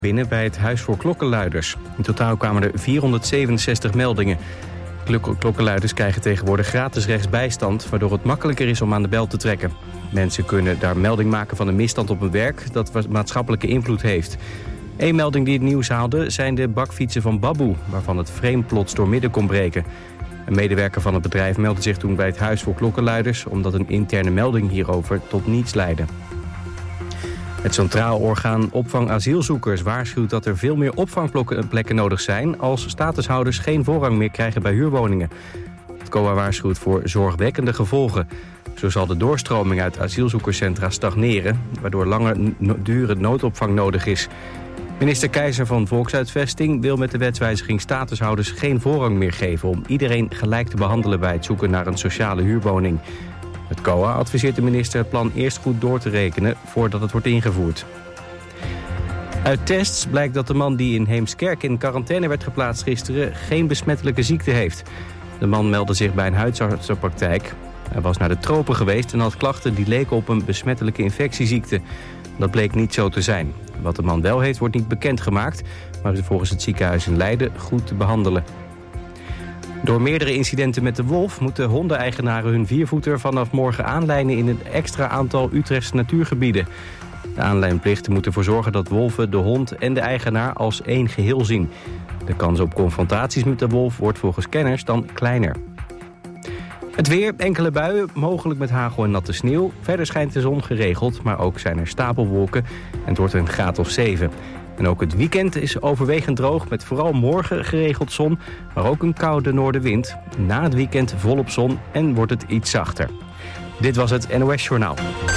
binnen bij het Huis voor Klokkenluiders. In totaal kwamen er 467 meldingen. Klokkenluiders krijgen tegenwoordig gratis rechtsbijstand, waardoor het makkelijker is om aan de bel te trekken. Mensen kunnen daar melding maken van een misstand op hun werk dat maatschappelijke invloed heeft. Eén melding die het nieuws haalde zijn de bakfietsen van Baboe, waarvan het frame plots doormidden kon breken. Een medewerker van het bedrijf meldde zich toen bij het Huis voor Klokkenluiders, omdat een interne melding hierover tot niets leidde. Het Centraal Orgaan Opvang Asielzoekers waarschuwt dat er veel meer opvangplekken nodig zijn als statushouders geen voorrang meer krijgen bij huurwoningen. Het COA waarschuwt voor zorgwekkende gevolgen. Zo zal de doorstroming uit asielzoekerscentra stagneren, waardoor langer dure noodopvang nodig is. Minister Keizer van Volksuitvesting wil met de wetswijziging statushouders geen voorrang meer geven om iedereen gelijk te behandelen bij het zoeken naar een sociale huurwoning. Het COA adviseert de minister het plan eerst goed door te rekenen voordat het wordt ingevoerd. Uit tests blijkt dat de man die in Heemskerk in quarantaine werd geplaatst gisteren geen besmettelijke ziekte heeft. De man meldde zich bij een huisartsenpraktijk. Hij was naar de tropen geweest en had klachten die leken op een besmettelijke infectieziekte. Dat bleek niet zo te zijn. Wat de man wel heeft wordt niet bekendgemaakt, maar is volgens het ziekenhuis in Leiden goed te behandelen. Door meerdere incidenten met de wolf moeten hondeneigenaren hun viervoeter vanaf morgen aanlijnen in een extra aantal Utrechtse natuurgebieden. De aanlijnplichten moet ervoor zorgen dat wolven de hond en de eigenaar als één geheel zien. De kans op confrontaties met de wolf wordt volgens kenners dan kleiner. Het weer, enkele buien, mogelijk met hagel en natte sneeuw. Verder schijnt de zon geregeld, maar ook zijn er stapelwolken en het wordt een graad of 7. En ook het weekend is overwegend droog met vooral morgen geregeld zon, maar ook een koude noordenwind. Na het weekend volop zon en wordt het iets zachter. Dit was het NOS Journaal.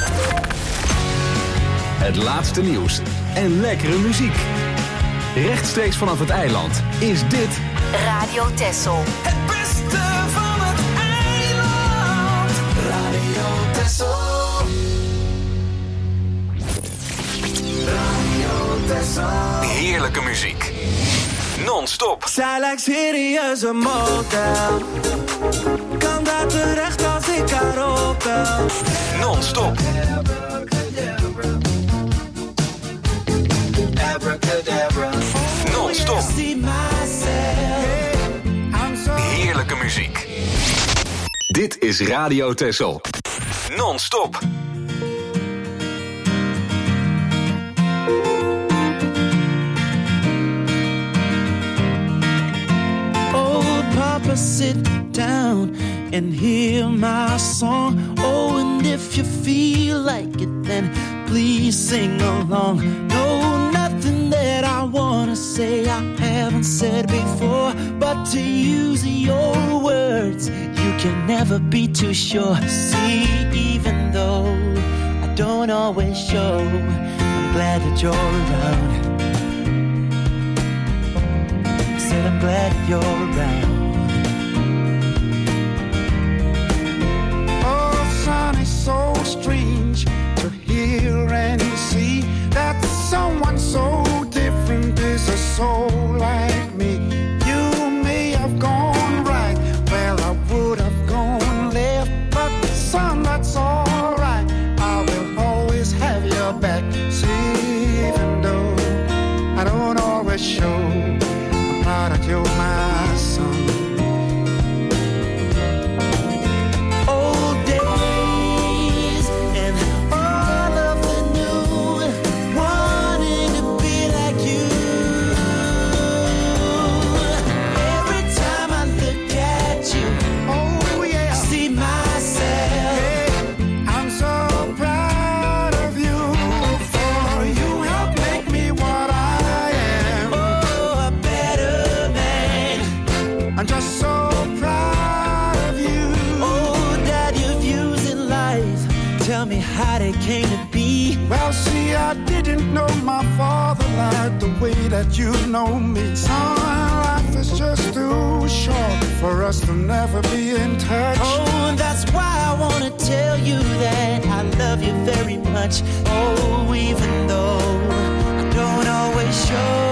Het laatste nieuws en lekkere muziek. Rechtstreeks vanaf het eiland is dit Radio Texel. Het beste van het eiland. Radio Texel. Radio Texel. heerlijke muziek. Non-stop. Zij lijkt serieus een motel. Kan daar terecht als ik haar opbel. Non-stop. Non-stop. Heerlijke muziek. Dit is Radio Texel. Non-stop. Old Papa, sit down and hear my song. Oh, and if you feel like it, then please sing along. No, nothing that I wanna say I haven't said before, but to use your words, you can never be too sure. See, even though I don't always show, I'm glad that you're around. I said I'm glad that you're around. Oh, son, it's so strange to hear and see that someone so different is a soul like me. You may have gone right where I would have gone left, but son, that's all right. I will always have your back. See, even though I don't always show, I'm proud that you're my son. How they came to be. Well, see, I didn't know my father like the way that you know me. Son, life is just too short for us to never be in touch. Oh, and that's why I wanna tell you that I love you very much. Oh, even though I don't always show.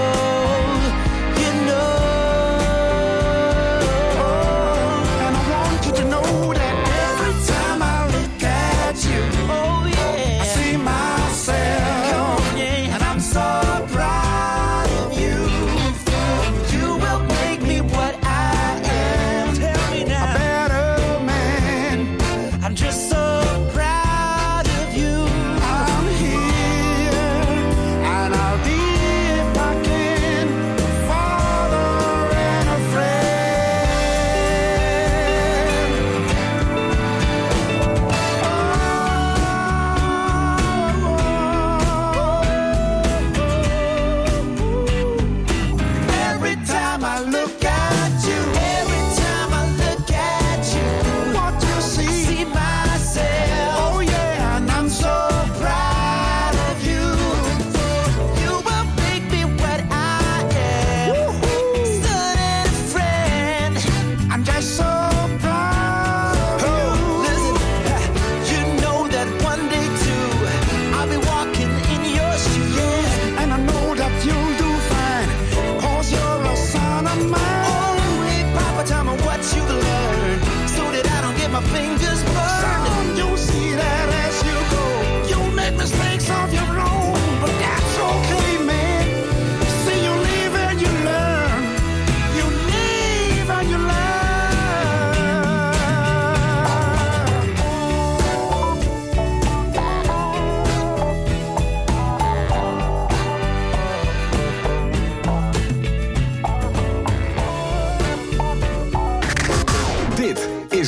Proud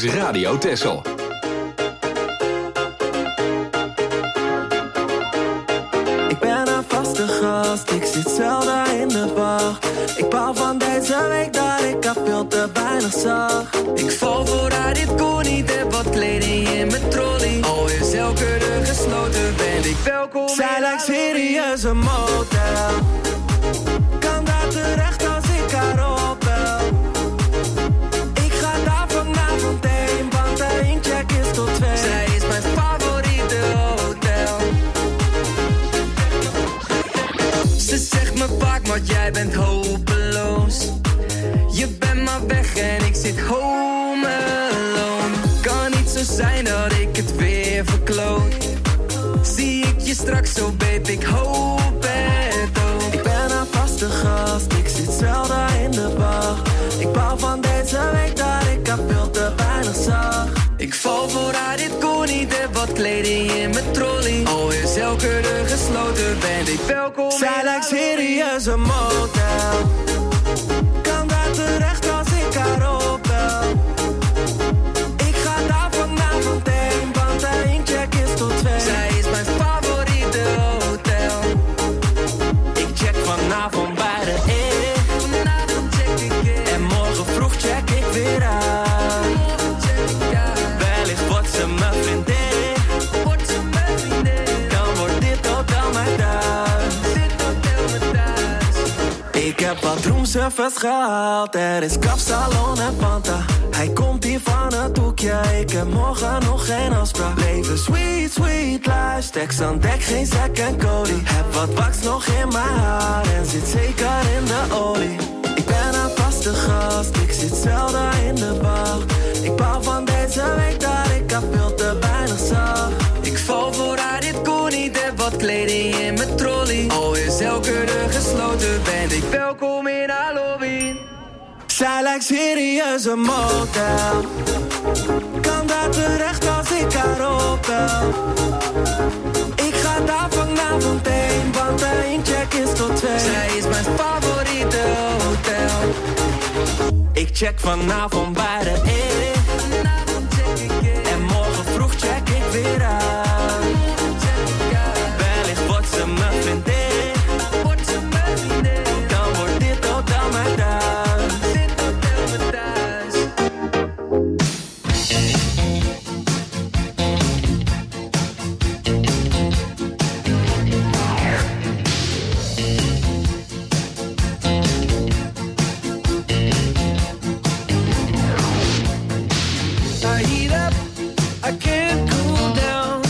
Radio Texel. Ik ben een vaste gast, ik zit zelden in de wacht. Ik baal van deze week dat ik al veel te weinig zag. Ik val vooruit, dit kon niet, heb wat kleding in mijn trolley. Al is elke deur gesloten, ben ik welkom. Zij lijkt serieus een motel. Kan daar terecht als ik haar opbel. Ik ga daar vanavond heen, want de incheck is tot 2. Zij is mijn favoriete hotel. Ze zegt me vaak, maar jij bent hopeloos. Je bent maar weg en ik zit home alone. Kan niet zo zijn dat ik het weer verkloot. Zie ik je straks zo, babe, ik hoop het ook. Ik ben een vaste gast, ik zit zelden in de wacht. Ik baal van deze week dat ik al veel te weinig zag. Ik val vooruit, dit kon niet, heb wat kleding in mijn trolley. Al is elke deur gesloten, ben ik welkom. Zij lijkt serieus een motel. Kan daar terecht als ik haar opbel. Ik ga daar vanavond heen, want de incheck is tot 2. Zij is mijn favoriete hotel. Ik check vanavond bij de E. Vanavond check ik in. En morgen vroeg check ik weer uit. Wellicht wordt ze mijn vriendin. Dan wordt dit hotel mijn thuis. Ik heb wat roomservice gehaald. Er is kapsalon en Fanta. Hij komt hier van het hoekje. Ik heb morgen nog geen afspraak. Leven sweet, sweet life. Stacks aan dek, geen Zack en Cody. Heb wat wax nog in mijn haar. En zit zeker in de olie. Ik ben een vaste gast. Ik zit zelden in de wacht. Ik baal van deze week dat ik al veel te weinig zag. Ik val vooruit, dit kon niet, heb wat kleding in mijn trolley. Al is elke deur gesloten, ben ik welkom in haar lobby. Zij lijkt serieus een motel. Kan daar terecht als ik haar opbel. Ik ga daar vanavond heen, want de incheck is tot 2. Zij is mijn favoriete hotel. Ik check vanavond bij de E. Vanavond check ik in. En morgen vroeg check ik weer uit. Wellicht wordt ze mijn vriendin. Dan wordt dit hotel mijn thuis. Dit hotel mijn thuis. I heat up, I can't cool down.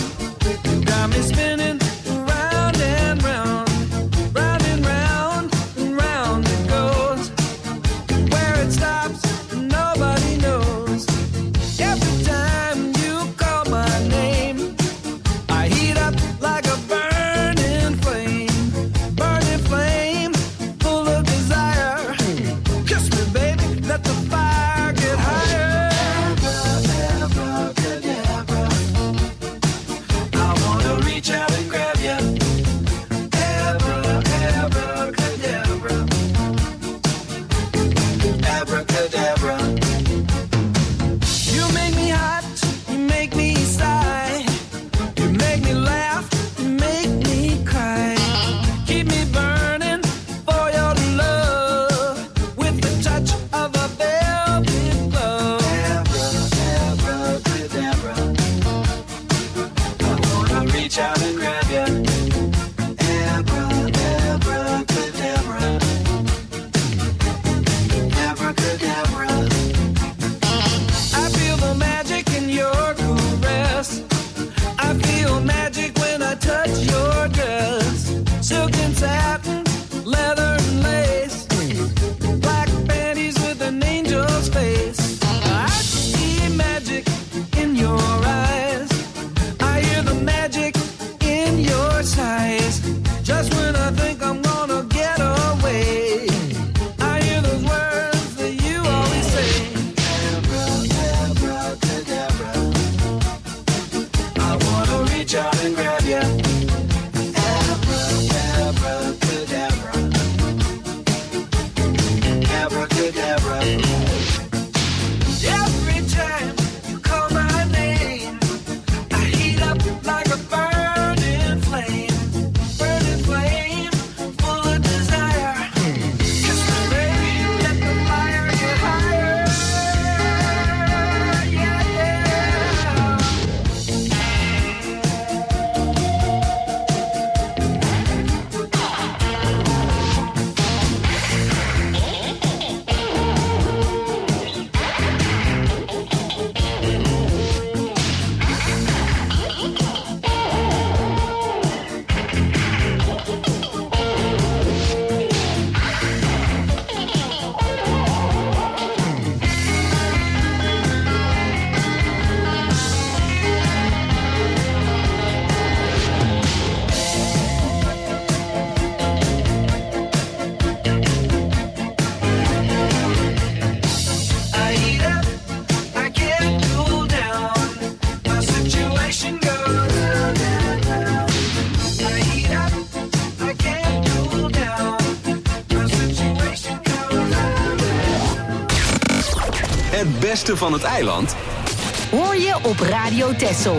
Het beste van het eiland hoor je op Radio Texel.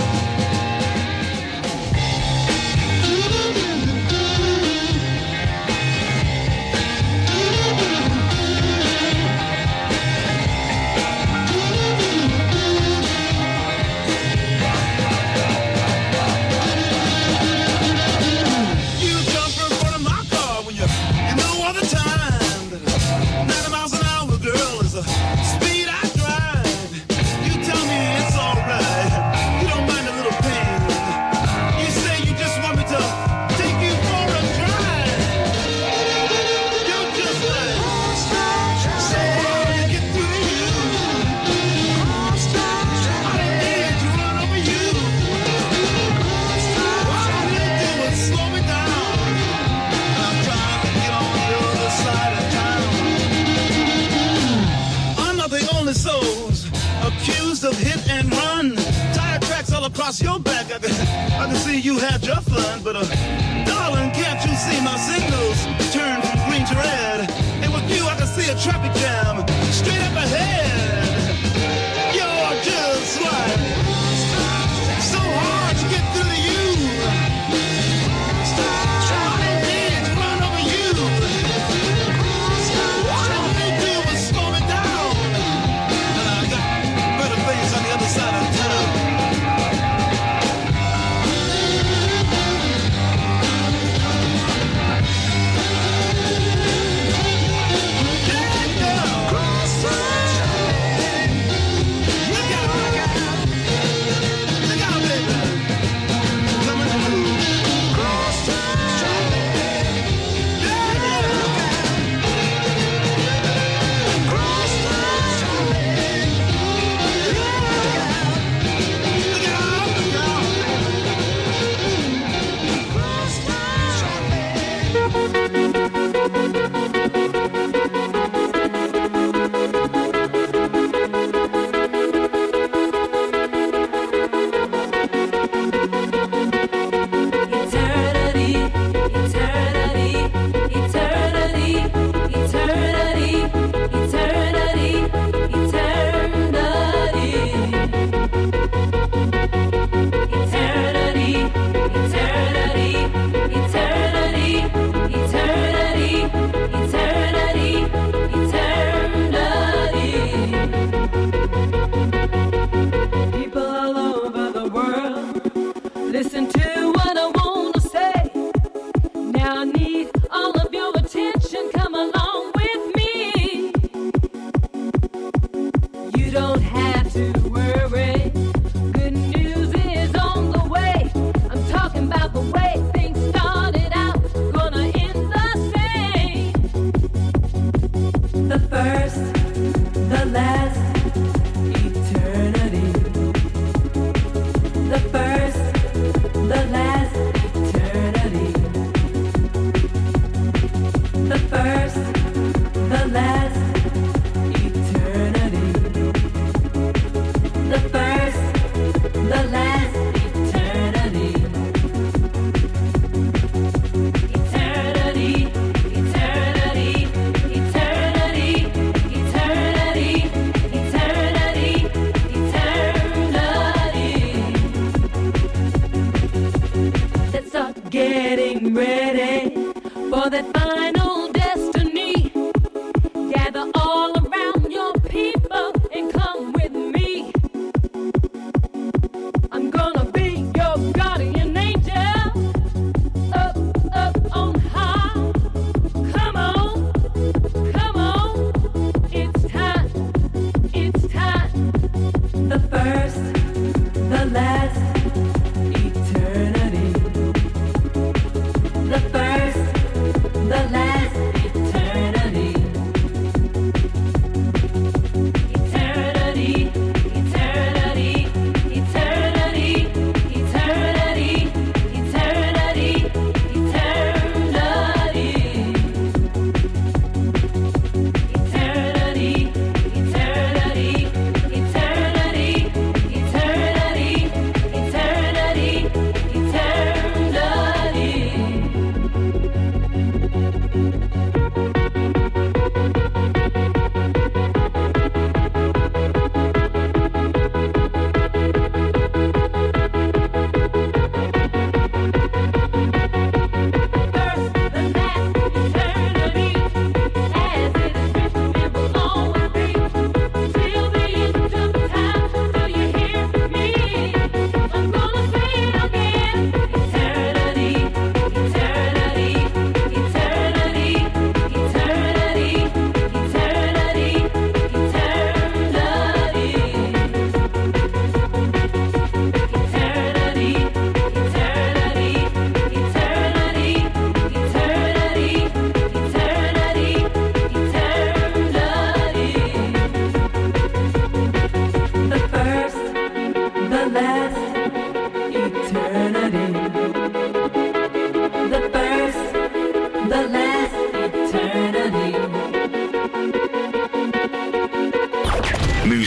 Across your back, I can see you had your fun, but darling, can't you see my signals turn from green to red? And with you, I can see a traffic jam straight up ahead. You're just like so hard to get through to you. Trying to run over you. All they do is slow me down, and I got better things on the other side of town.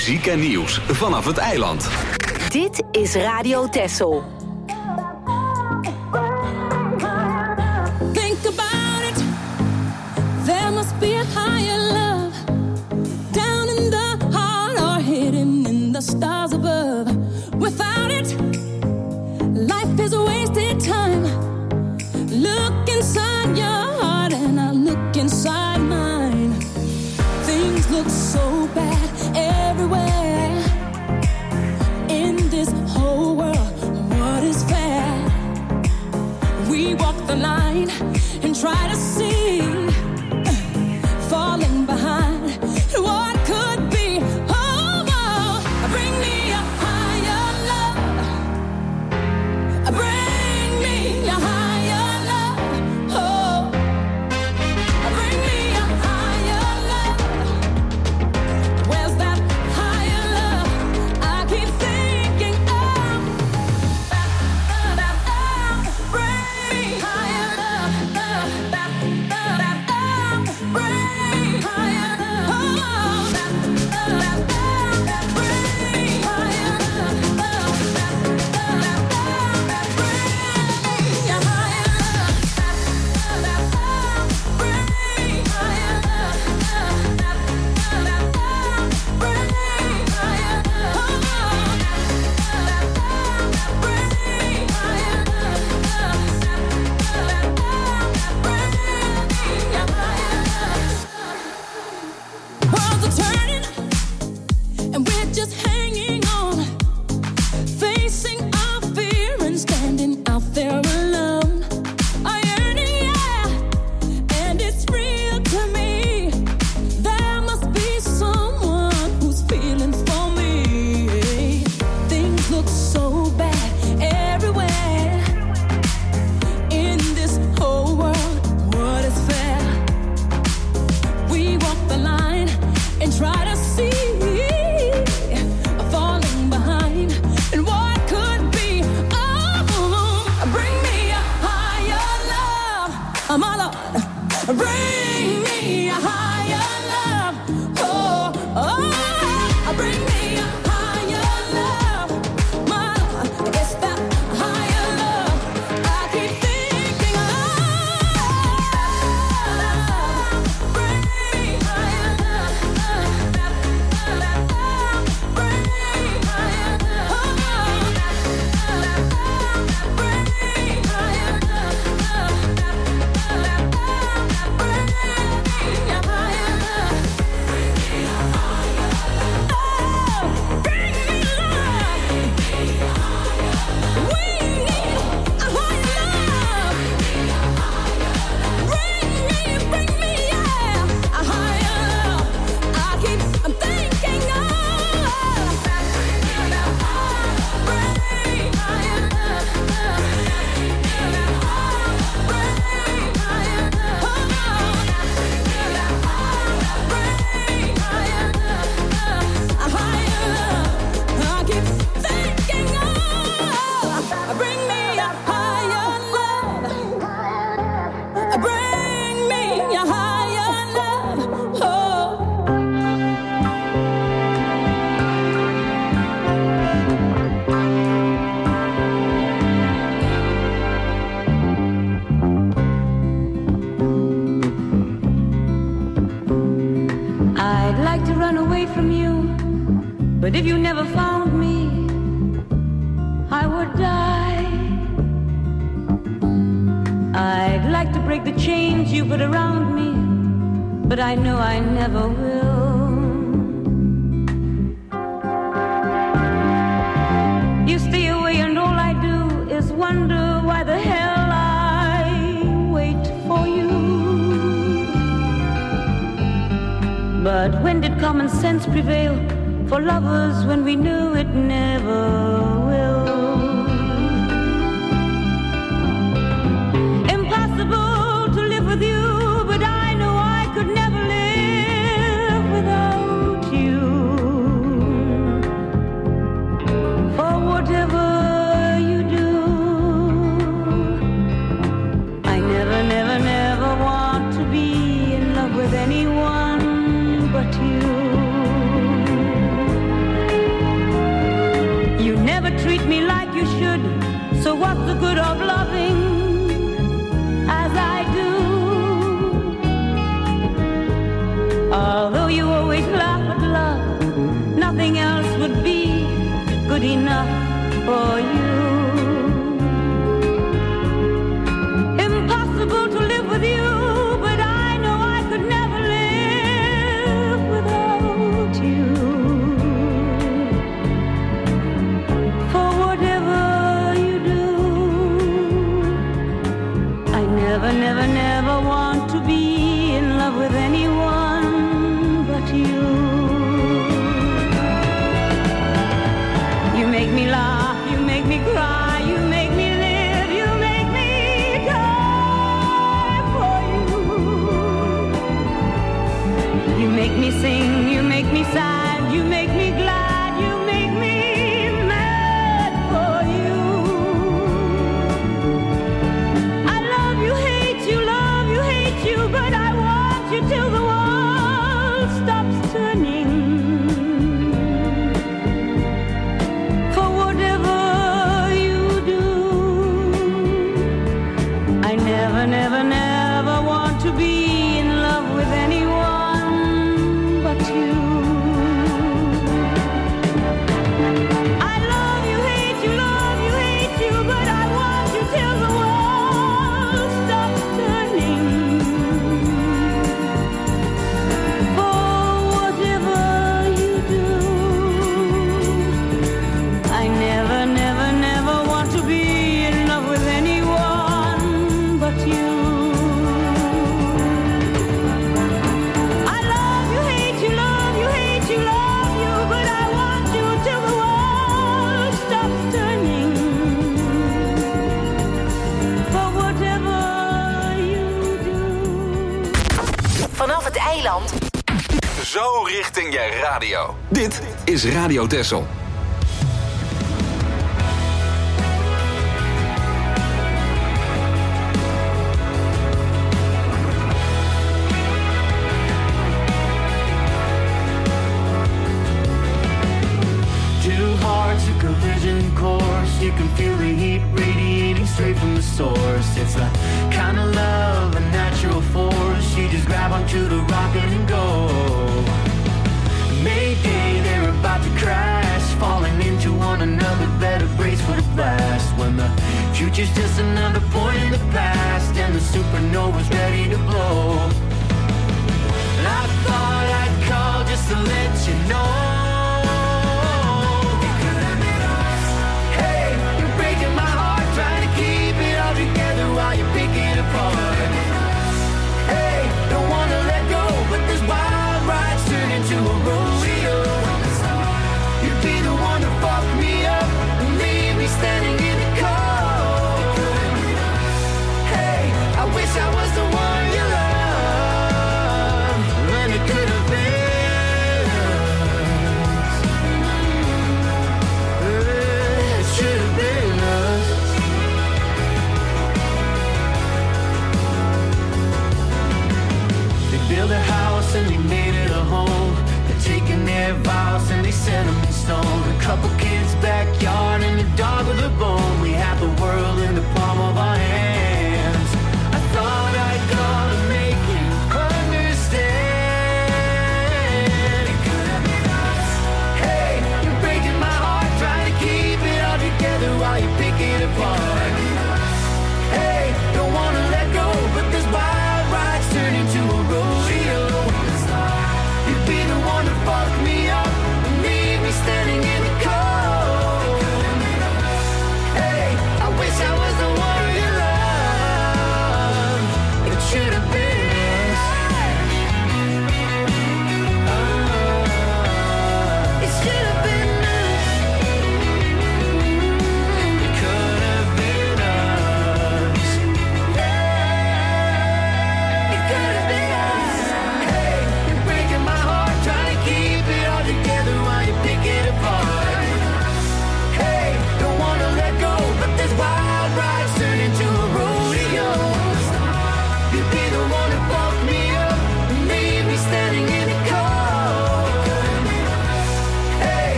Muziek en nieuws vanaf het eiland. Dit is Radio Texel. Think about it. There must be a higher love down in the heart or hidden in the stars above. Without it, life is a wasted time. Look inside your heart and I look inside mine. Things look so bad everywhere in this whole world. What is fair? We walk the line and try to see, falling behind what could be. Oh, oh, bring me a higher love. Bring me a higher love. Oh, bring me a higher love. Where's that higher love? I keep thinking of. Bring me higher love. Bring me higher love. Bring me higher love. Worlds are turning, and we're just hanging on, facing our fear and standing out there alone. I yearning, yeah, and it's real to me. There must be someone who's feeling for me. Things look so bad everywhere in this whole world. What is fair? We walk the line and try to see, falling behind and what could be. Oh, bring me a higher love, my Lord. Bring me a higher love. Oh, oh, bring me a higher love, my Lord. It's that higher love I keep thinking of. Bring me higher love. Bring me higher love. Bring me higher But if you never found me, I would die. I'd like to break the chains you put around me, but I know I never will. You stay away and all I do is wonder why the hell I wait for you. But when did common sense prevail for lovers when we knew it never will? Impossible to live with you, but I know I could never live without you. For whatever you do, I never, never, never want to be in love with anyone but you. what's the good of loving as I do? Although you always laugh at love, nothing else would be good enough for you. Impossible to live with you, but I know I could never live without you. For whatever you do, I never, never, never want to be in love with anyone but you. You make me laugh, you make me cry, you make me live, you make me die for you. You make me sing, you make me sad, you make me glad, you make me mad for you. I love you, hate you, but I want you till the world stops turning. For whatever you do, I never, never, never want to be in love with anyone but you. I love you, hate you, but I want you till the world stops turning. For whatever you do, I never, never, never want to be in love with anyone but you. I love you, hate you, but I want you till the world stops turning. For whatever you do. Vanaf het eiland. Zo richting je radio. Dit is Radio Texel. Two hearts, a collision course. You can feel the heat radiating straight from the source. It's the kind of love, a natural force. You just grab onto the rocket and go. Mayday, they're about to crash, falling into one another. Better brace for the blast. When the future's just another point in the past, and the supernova's ready to blow. I thought I'd call just to let you know. While you pick it apart. Hey, don't wanna let go, but this wild ride's turned into a rodeo. You'd be the one to fuck me up and leave me standing in the cold. Hey, I wish I was the one you love, and it could have been us. It should have been us. Built a house and they made it a home. They're taking their vows and they set them in stone. A couple kids' backyard and a dog with a bone. We have the world in the palm of our hands. I thought I'd call to make you understand. It could have been us. Hey, you're breaking my heart, trying to keep it all together while you pick it apart. Hey, don't wanna let go, but this wild ride's turned into a rodeo. You'd be the one to fuck me up and leave me standing in the cold. Hey, I wish I was the one you love.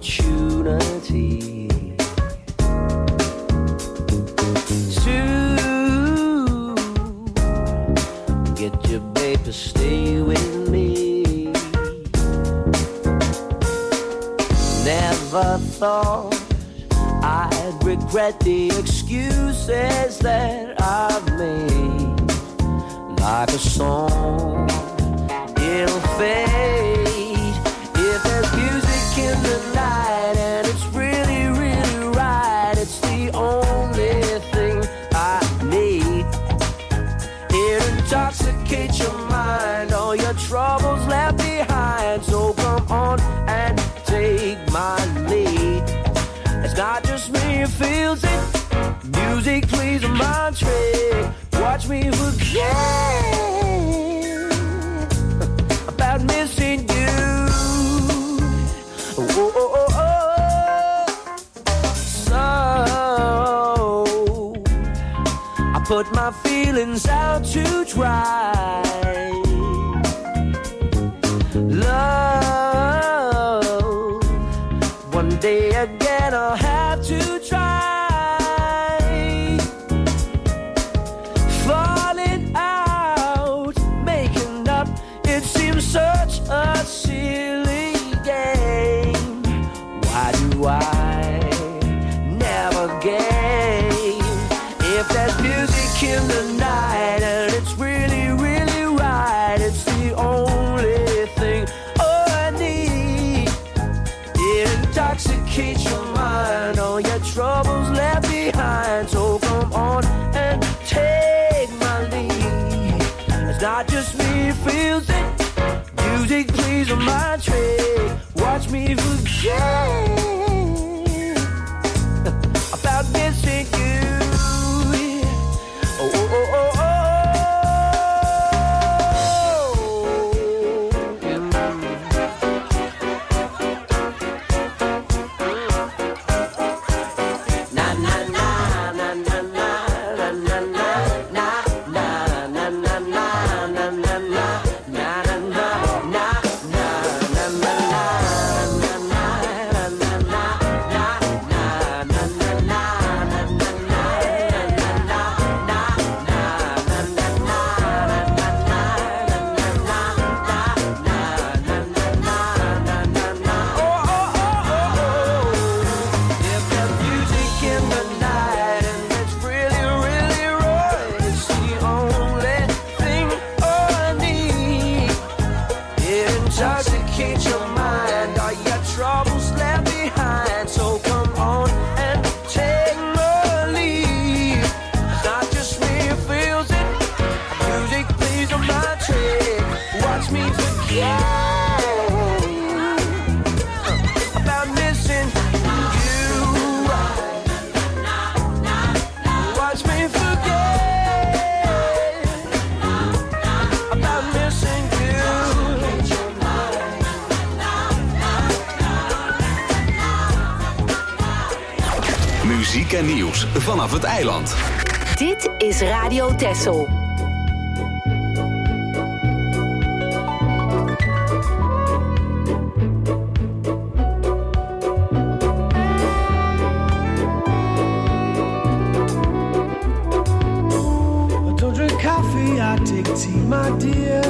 opportunity to get your babe to stay with me. Never thought I'd regret the excuses that I've made. Like a song, it'll fade. If there's music in the night and it's really, really right, it's the only thing I need. It intoxicates your mind, all your troubles left behind. So come on and take my lead. It's not just me who feels it. Music plays a mind trick. Watch me forget about missing you. Oh, oh, oh, oh. So I put my feelings out to dry. Love, one day again I'll have to try. Such a silly game. Why do I never game? If there's music in the night and it's really, really right, it's the only thing I need. It intoxicates your mind, all your troubles left behind. So come on and take my lead. It's not just me who feels it. Music plays on my trick. Watch me forget about missing you. Oh, oh, oh, oh, oh. Na na na na na na na na na na na na na na na na. Intoxicate your mind, all your troubles left behind. So come on and take my lead. It's not just me who feels it. Music plays on my trick. Watch me forget about missing you. Watch me forget about missing you. Muziek en nieuws vanaf het eiland. Dit is Radio Texel. I don't drink coffee, I take tea, my dear.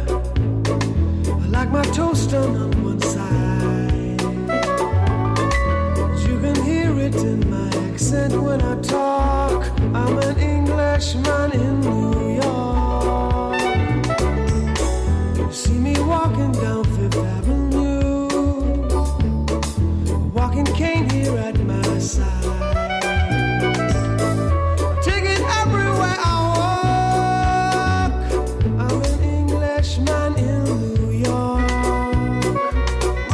I like my toast done on one side. You can hear it in my accent when I talk. I'm an Englishman in New York. You see me walking down Fifth Avenue, walking cane here at my side. Take it everywhere I walk. I'm an Englishman in New York.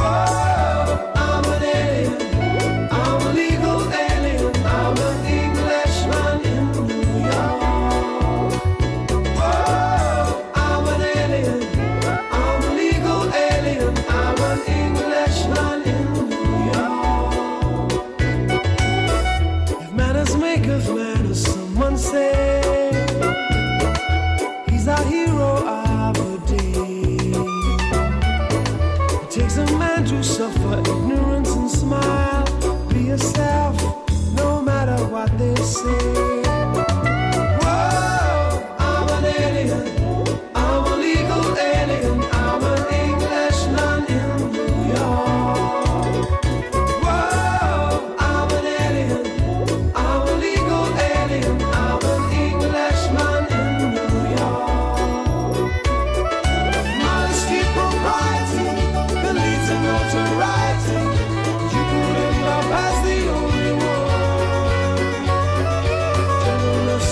Whoa, I'm an alien. I'm a legal alien. I'm an Englishman.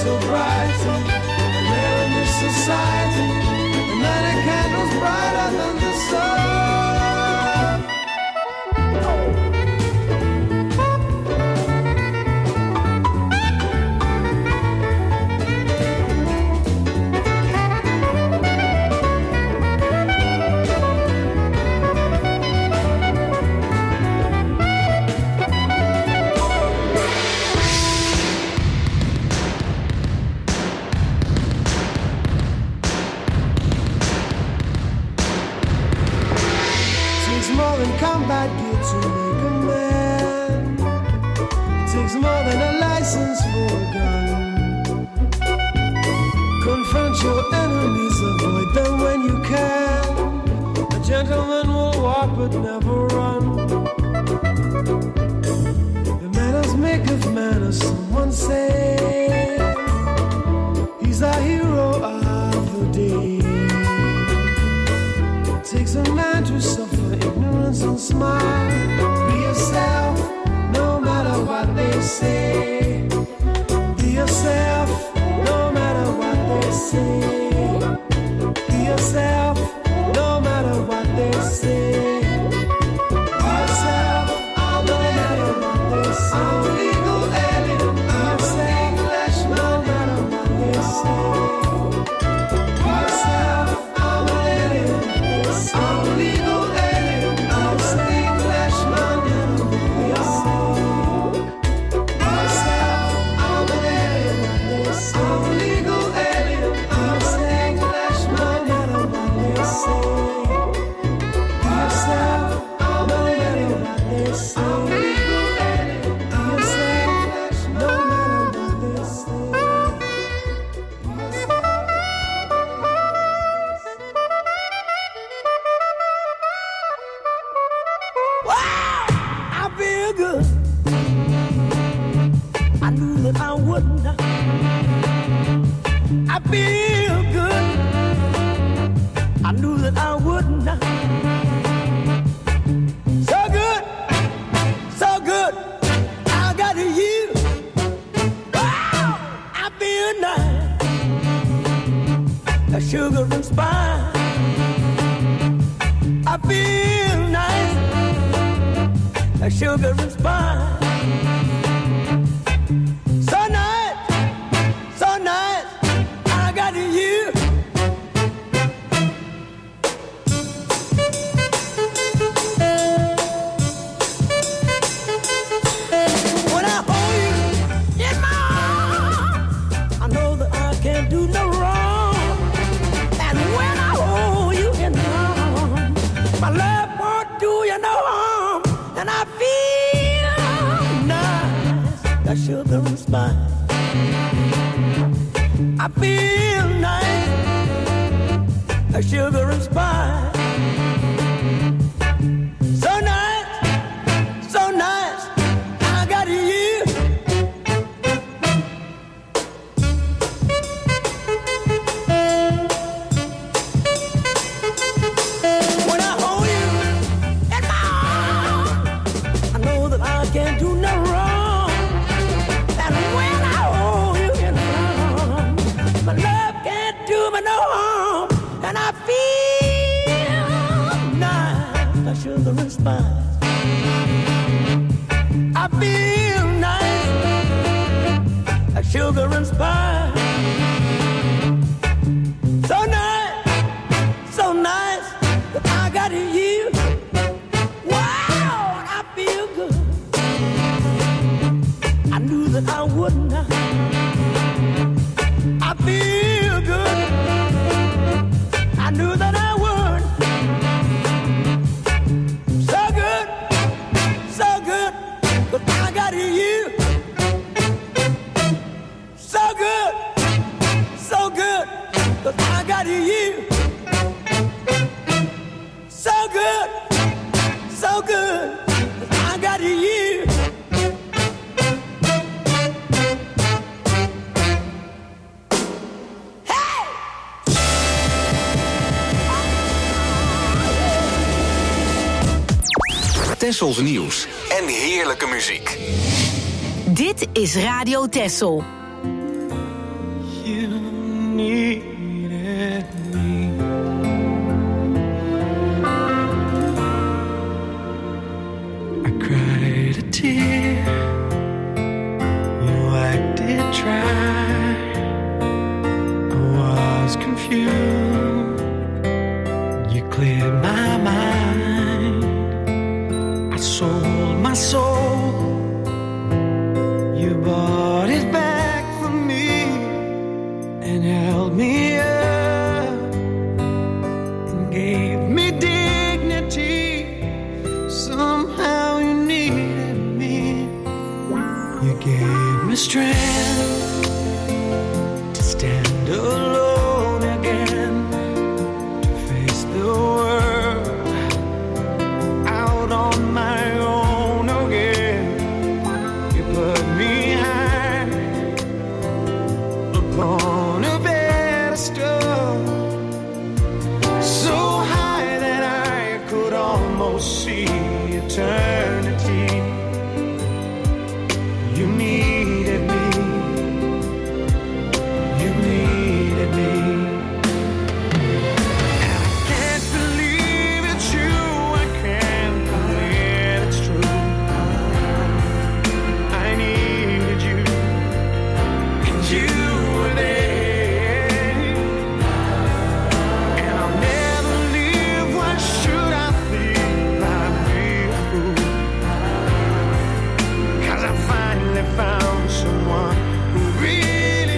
so bright. There in this society, and many candles brighter than the sun. Combat gear to make a man. It takes more than a license for a gun. Confront your enemies, avoid them when you can. A gentleman will walk but never run. The manners make of manners, someone say. He's a hero of the day. It takes a man to suffer ignorance and smile. Be yourself, no matter what they say. Be yourself, no matter what they say. Be yourself, no matter what they say. Be yourself, no matter what they say. I'm a legal alien, I'm a English, no matter what they say. Be yourself, I'm an alien, I'm a legal alien, I'm a English, no matter what they say. Be yourself, I'm an alien, I'm a legal alien, I'm a English, no matter what they say. Be yourself, I'm an alien, I'm a legal alien, I'm a English, no matter what they say. Wow, I feel good. I knew that I wouldn't. I feel good. I knew that I wouldn't. So good, so good. I got you. Wow, I feel nice. A sugar and spice. I feel nice. A sugar and spice. So nice, so nice. I got you. When I hold you in my arms, I know that I can't do no wrong. And when I hold you in my arms, my love won't do you no harm. And I feel nice, that sugar and spice. I feel nice, that sugar and spice. So nice, so nice, I got you. When I hold you in my arms, I know that I can't do no wrong. And when I hold you in my arms, my love can't do me no harm. And I feel nice, like sugar and spice. I feel nice, like sugar and spice. So nice, so nice, that I got you. Wow, I feel good. I knew that I wouldn't. I feel good. I knew that I would. So good, but I got you. So good, but I got you. So good, but I got you. Tessels nieuws en heerlijke muziek. Dit is Radio Tessel. you needed me. I cried a tear, you wiped it dry. I was confused, you cleared my mind. I sold my soul, you bought it back for me and held me up and gave me dignity. Somehow you needed me. You gave me strength to stand alone again, to face the world out on my own again. You put me high upon a pedestal, so high that I could almost see eternity. You needed me. You needed me. And I can't believe it's you. I can't believe it's true. I needed you, and you were there. And I'll never leave. Why should I feel I'd be a fool? 'Cause I finally found someone who really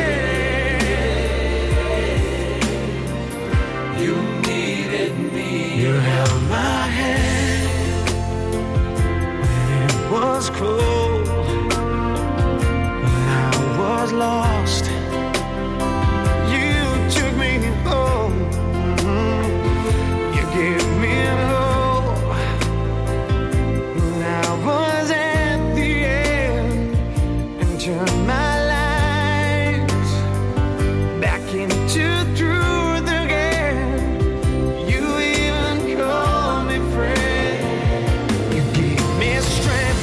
cared. You needed me. You held my hand when it was cold, when I was lost. You took me home. You gave me hope when I was at the end, and turned my life back into truth again. You even called me friend. You gave me strength.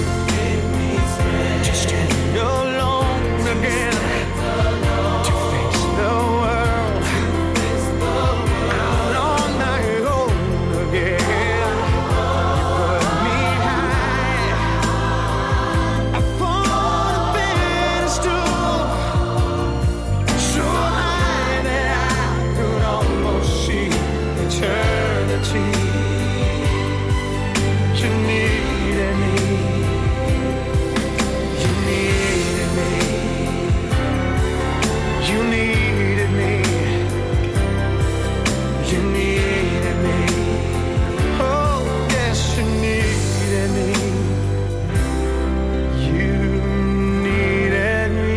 To stand alone again, to face the world out on my own again. You put me high upon a pedestal, so high that I could almost see eternity. You needed me. You needed me. You needed me. You needed me. Oh, yes, you needed me. You needed me.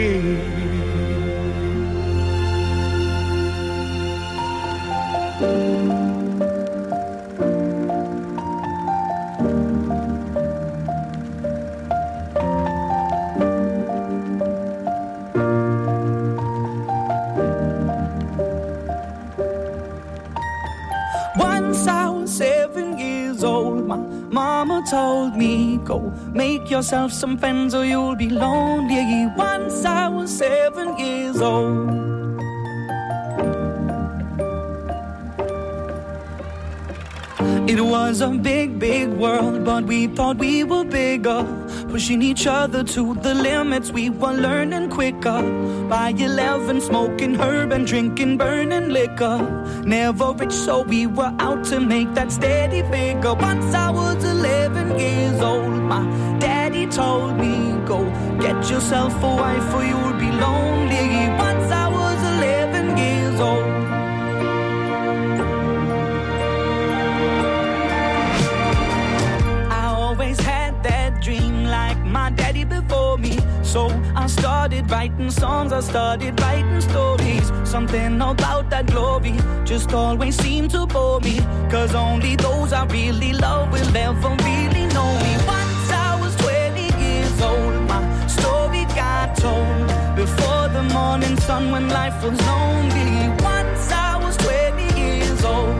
Once I was 7 years old, my mama told me, go make yourself some friends or you'll be lonely. Once I was 7 years old. It was a big, big world, but we thought we were bigger, pushing each other to the limits. We were learning quicker. By 11, smoking herb and drinking burning liquor. Never rich, so we were out to make that steady figure. Once I was 11 years old, my daddy told me, go get yourself a wife or you'll be lonely. Once I was 11 years old. Had that dream like my daddy before me, so I started writing songs, I started writing stories. Something about that glory just always seemed to bore me, 'cause only those I really love will ever really know me. Once I was 20 years old, my story got told before the morning sun when life was lonely. Once I was 20 years old.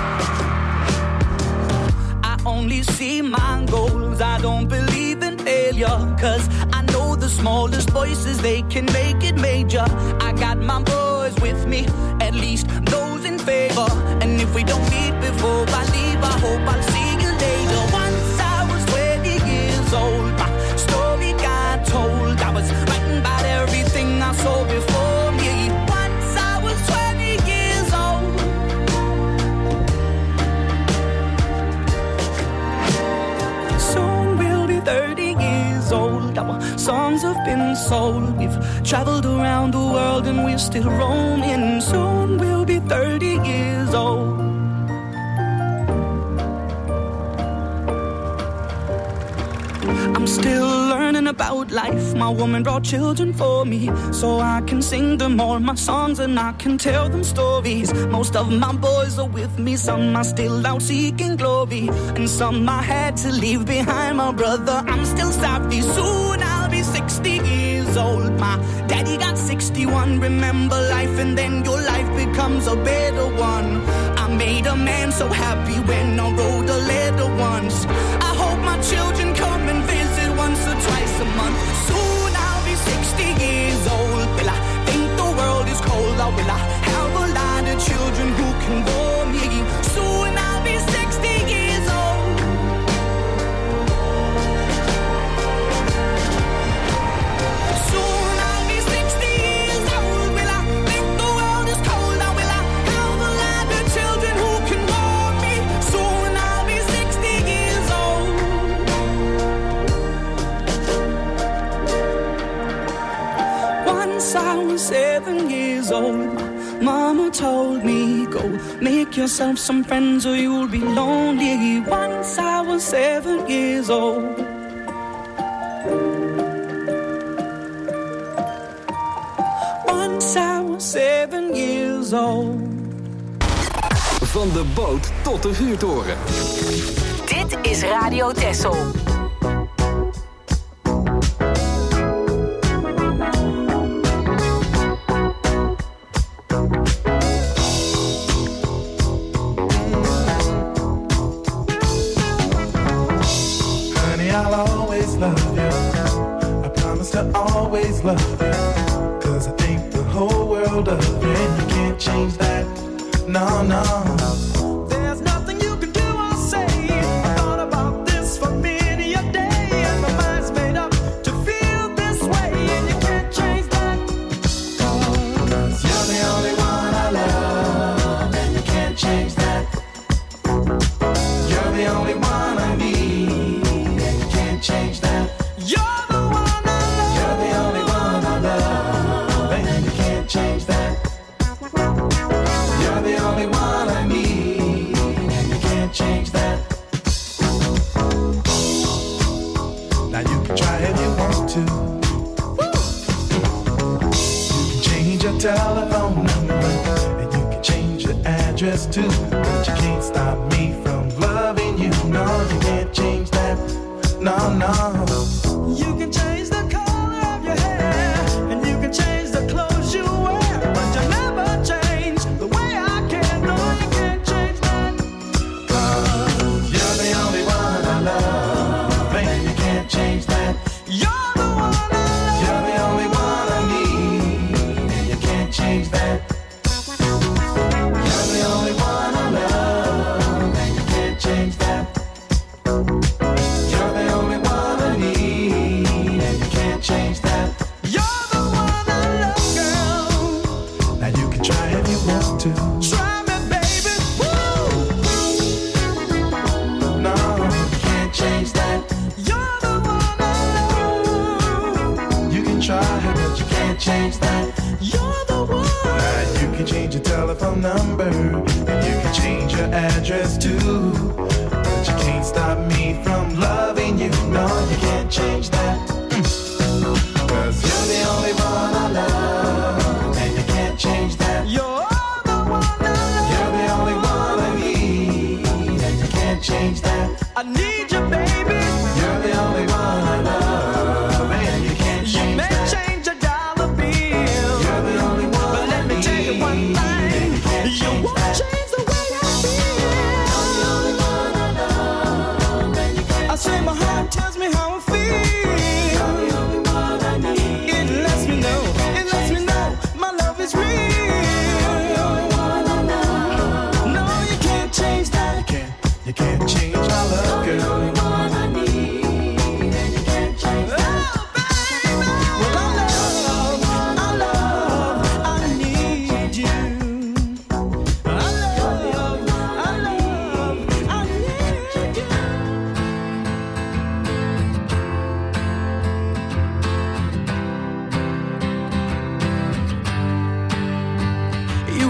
only see my goals. I don't believe in failure. failure. Cause I know the smallest voices, they can make it major. I got my boys with me, at least those in favor. And if we don't meet before I leave, I hope I'll see you later. Once I was 20 years old, my story got told. I was writing about everything I saw before me. Once I was 20 years old. Soon we'll be 30 years old. Our songs have been sold. We've traveled around the world and we're still roaming. Soon we'll be 30 years old. I'm still learning about life. My woman brought children for me, so I can sing them all my songs and I can tell them stories. Most of my boys are with me, some are still out seeking glory, and some I had to leave behind. My brother, I'm still sorry. Soon I'll be 60 years old. My daddy got 61. Remember life and then your life becomes a better one. I made a man so happy when I wrote a letter once. I hope my children come and visit once or twice a month. Soon I'll be 60 years old. Will I think the world is cold, or will I have a lot of children who can bore me? Soon I'll be 60 years old. Soon I'll be 60 years old. Will I think the world is cold, or will I have a lot of children who can bore me? Soon I'll be 60 years old. Once I was 7 years old, Mama told me, go make yourself some friends or you'll be lonely. Once I was 7 years old. Once I was 7 years old. Van de boot tot de vuurtoren. Dit is Radio Texel. Honey, I'll always love you. I promise to always love you. 'Cause I think the whole world of you, and you can't change that. No, no. There's nothing you can do or say. I thought about this for many a day, and my mind's made up to feel this way, and you can't change that. 'Cause you're the only one I love, and you can't change that. You're the only one I need, and you can't change that. You're the one I love. You're the only one I love, and you can't change that. You're the only one I need, and you can't change that. Now you can try if you want to. You can change your telephone number, and you can change your address too. But you can't stop me from loving you. No, you can't change that. No, no. You can change the color of your hair, and you can change the clothes you wear, but you never change the way I care. No, you can't change that. 'Cause you're the only one I love, and you can't change that. You're the one I love. You're the only one I need, and you can't change that. You're the only one I love, and you can't change that. You're the only one I need, and you can't change that. You're the one I love, girl. Now you can try if you want to. Try me, baby. Woo! No, you can't change that. You're the one I love. You can try, but you can't change that. You're the one. Now you can change your telephone number, and you can change your address too. But you can't stop me from loving you. No, you can't change that. 'Cause you're the only one I love, and you can't change that. You're the one I love. You're the only one I need, and you can't change that. I need you, baby. You're the only one I love, and you can't change that. You may change a dollar bill. You're the only one. But let me tell you one thing. You won't change the way I feel. You're the only one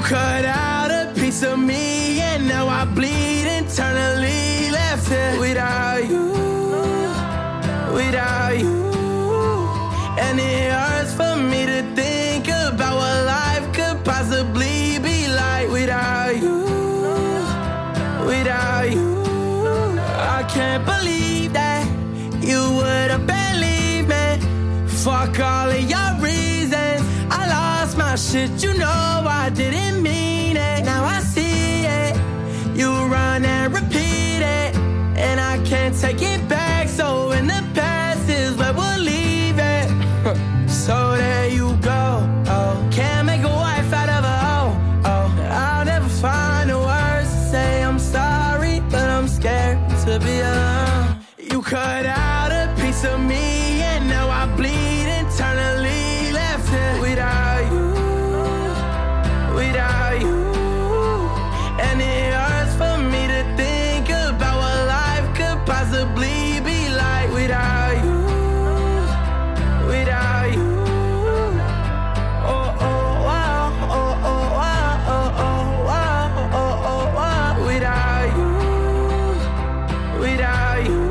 cut out a piece of me, and now I bleed internally. Left here without you, without you. And it hurts for me to think about what life could possibly be like without you, without you. I can't believe that you would have believed me. Fuck all of your reasons. I lost my shit, you know I didn't mean it. Now I see it. You run and repeat it, and I can't take it back. So in the past is where we'll leave it. So there you go. Oh, can't make a wife out of a hoe. Oh, I'll never find the words to say I'm sorry, but I'm scared to be alone. You cut out a piece of me, and now I bleed internally. Left here without you, without you. And it hurts for me to think about what life could possibly be like without you, without you. Oh, oh, wow, oh, oh, wow, oh, oh, wow, oh, oh, wow. Without you, without you.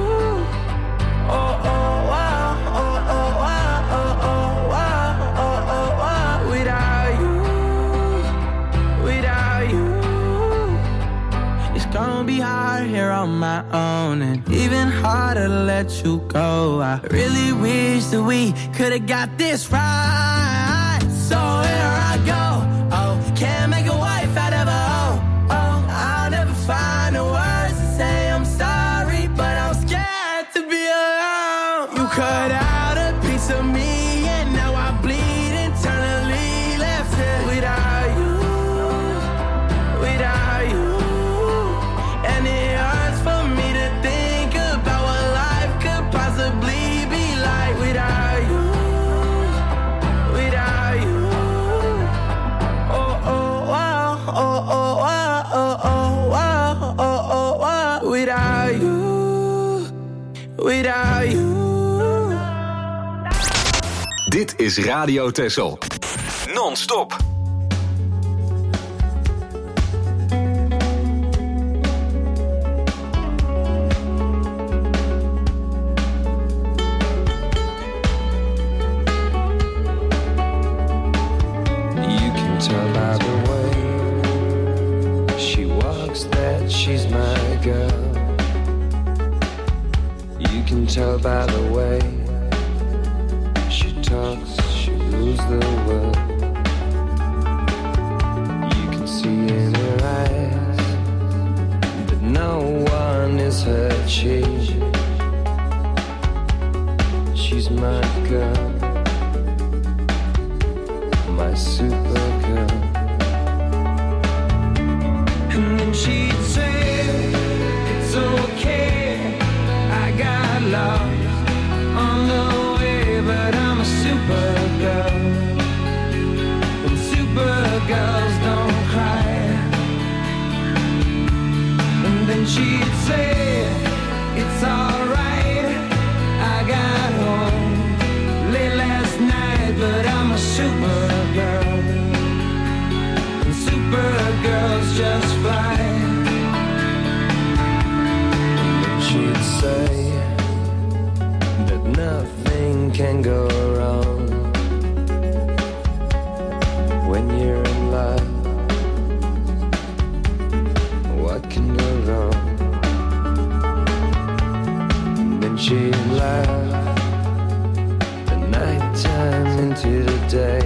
Oh, oh, wow, oh, oh, wow, oh, oh, wow, oh, oh, wow. Without you, without you. It's gonna be hard here on my own, and even harder to let you go. I really wish that we could've got this right. So here I go. Oh, can't make a wife out of a hoe. Oh, I'll never find the words to say I'm sorry, but I'm scared to be alone. You cut out a piece of me, and now I bleed internally. Left here without you, without you. And it hurts for me to think about what life could possibly be like without you, without you. Oh, oh, wow, oh, oh, wow, oh, oh, wow, oh, oh, wow. Without you, without you. Dit is Radio Texel. Non-stop. You can tell by the way she walks that she's my girl. You can tell by the way she talks, she rules the world. You can see in her eyes that no one is her chief. She's my girl, my super girl. And then she'd say, it's okay, I got lost on the way, but I'm a super girl. And super girls don't cry. And then she'd say, it's alright, I got home late last night, but I'm a super girl. And super girls just fly. And then she'd say that nothing can go wrong when you're in love. What can go wrong? And then she'd laugh the nighttime into the day,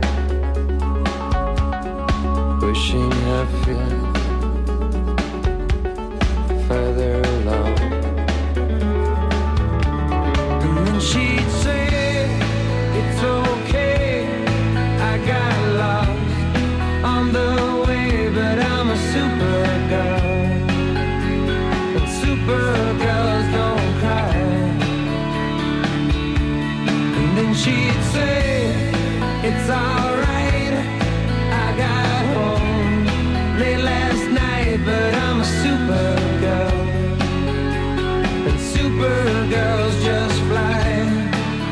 pushing her feet further along. And then she'd say, it's okay, I got lost on the way, but I'm a super girl. And super girls don't cry. And then she'd say, it's alright, I got home late last night, but I'm a super girl. And super girls just fly.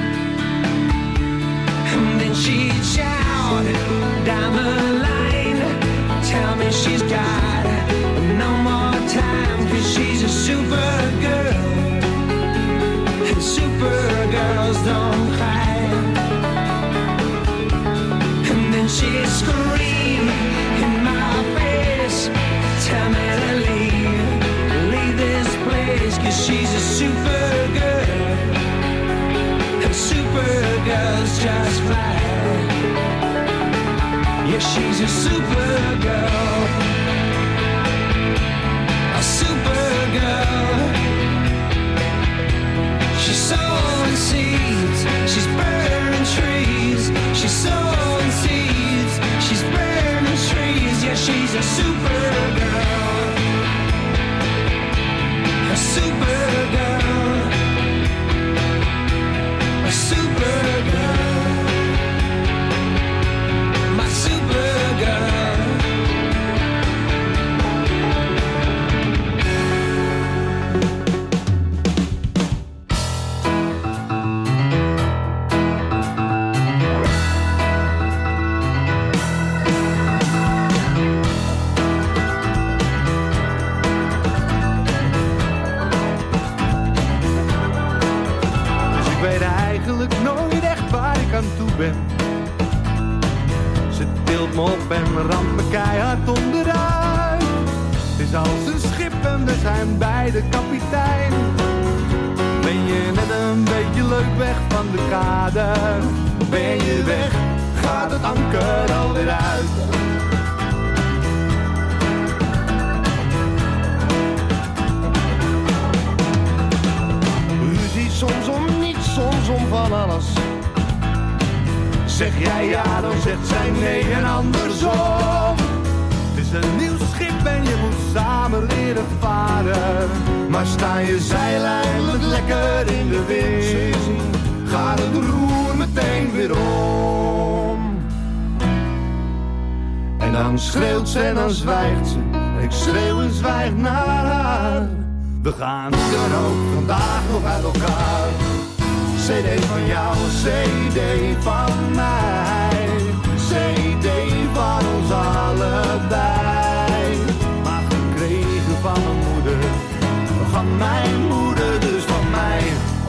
And then she'd shout down the line, girls don't cry. And then she screamed in my face, tell me to leave this place, 'cause she's a super girl, and super girls just fly. Yeah, she's a super girl, a super girl. She's sowing seeds, she's burning trees. She's sowing seeds, she's burning trees. Yeah, she's a super girl, a super girl, a super girl, my super girl. Nooit echt waar ik aan toe ben. Ze tilt me op en ramt me keihard onderuit. Het is als een schip en we zijn beide kapitein. Ben je net een beetje leuk weg van de kade? Ben je weg, gaat het anker alweer uit. Ruzie soms om niets, soms om van alles. Zeg jij ja, dan zegt zij nee en andersom. Het is een nieuw schip en je moet samen leren varen. Maar sta je zeil eindelijk lekker in de wind, gaat het roer meteen weer om. En dan schreeuwt ze en dan zwijgt ze. En ik schreeuw en zwijg naar haar. We gaan dan ook vandaag nog uit elkaar. CD van jou, CD van mij. CD van ons allebei. Maar gekregen van mijn moeder. Van mijn moeder, dus van mij.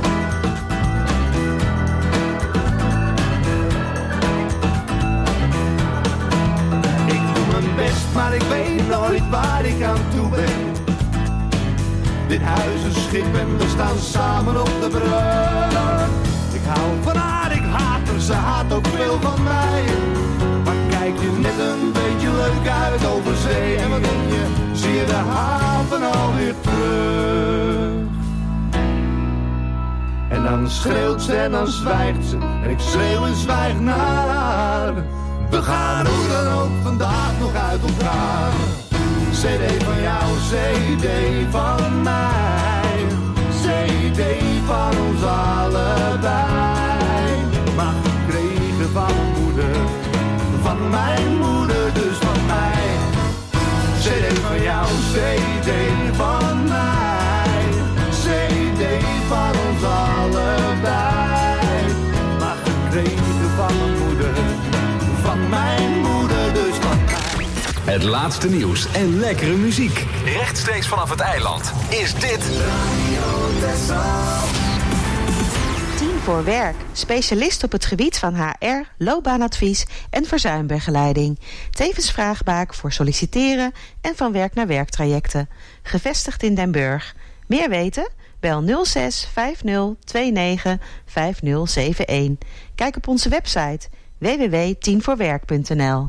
Ik doe mijn best, maar ik weet nooit waar ik aan toe ben. Dit huis een schip en we staan samen op de brug. Ik hou van haar, ik haat haar, ze haat ook veel van mij. Maar kijk je net een beetje leuk uit over zee. En wat denk je, zie je de haven alweer terug. En dan schreeuwt ze en dan zwijgt ze. En ik schreeuw en zwijg naar haar. We gaan hoe dan ook vandaag nog uit elkaar. CD van jou, CD van mij. CD van ons allebei. Maar gekregen van mijn moeder. Van mijn moeder, dus van mij. CD van jou, CD van mij. CD van ons allebei. Maar gekregen van mijn moeder. Van mijn moeder, dus van mij. Het laatste nieuws en lekkere muziek. Rechtstreeks vanaf het eiland is dit Radio Texel. 10 voor werk. Specialist op het gebied van HR, loopbaanadvies en verzuimbegeleiding. Tevens vraagbaak voor solliciteren en van werk naar werktrajecten. Gevestigd in Den Burg. Meer weten? Bel 06 50 29 5071. Kijk op onze website www.10voorwerk.nl.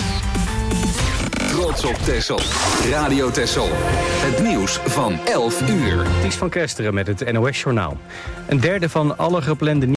Trots op Texel. Radio Texel. Het nieuws van 11 uur. Ties van Kesteren met het NOS-journaal. Een derde van alle geplande